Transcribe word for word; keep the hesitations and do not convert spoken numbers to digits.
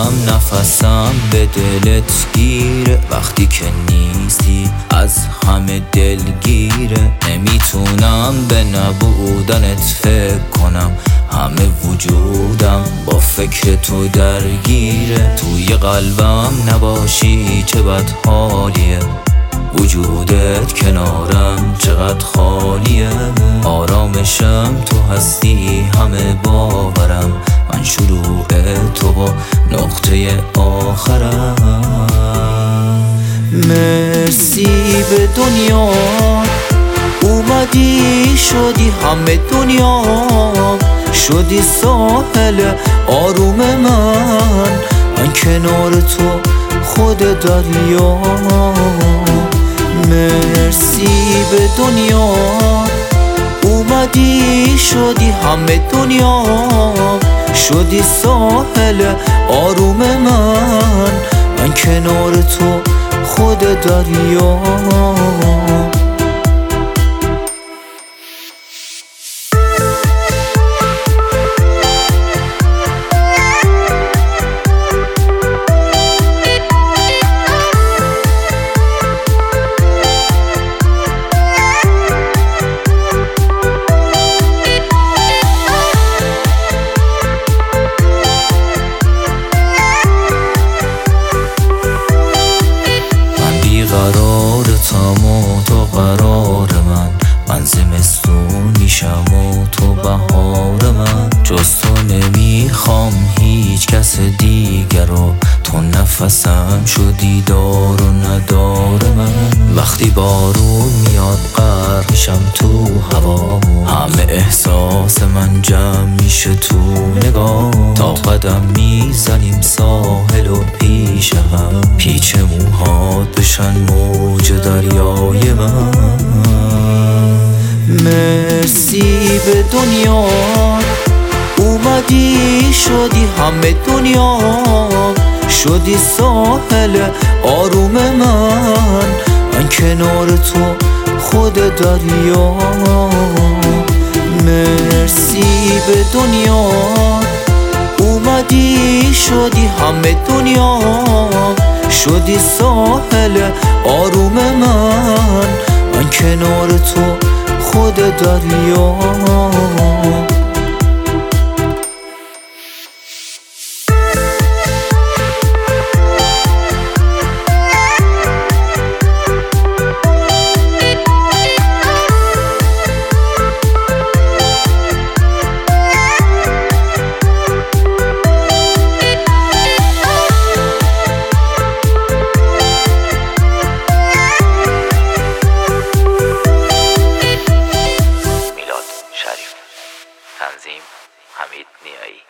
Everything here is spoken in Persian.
قلبم نفسم به دلت گیره، وقتی که نیستی از همه دلگیره. نمیتونم به نبودنت فکر کنم، همه وجودم با فکر تو درگیره. توی قلبم نباشی چه بد حالیه، وجودت کنارم چقدر خالیه. آرامشم تو هستی، همه باورم، من شروع تو با نقطه آخرم. مرسی به دنیا اومدی، شدی همه دنیا، شدی ساحل آروم من، من کنار تو خود دریا. مرسی به دنیا اومدی، شدی همه دنیا، شدی ساحل آروم من، من کنار تو خود دریا. قرارتم و تو قرار من، من زمستون میشم و تو بهار من. جز تو نمیخوام هیچ کس دیگر رو، تو نفسم شدی دار و ندار من. وقتی بارون میاد غرق میشم تو هوا، همه احساس من جمع میشه تو نگاه. تا قدم میزنیم ساحل و پیش هم، پیچ موهات بشن موج دریای من. مرسی به دنیا اومدی، شدی همه دنیا، شدی ساحل آروم من، من کنار تو خود دریا. مرسی به دنیا اومدی، شدی همه دنیا، شدی ساحل آروم من، من کنار تو خود دریا. تنظیم حمید نیایی.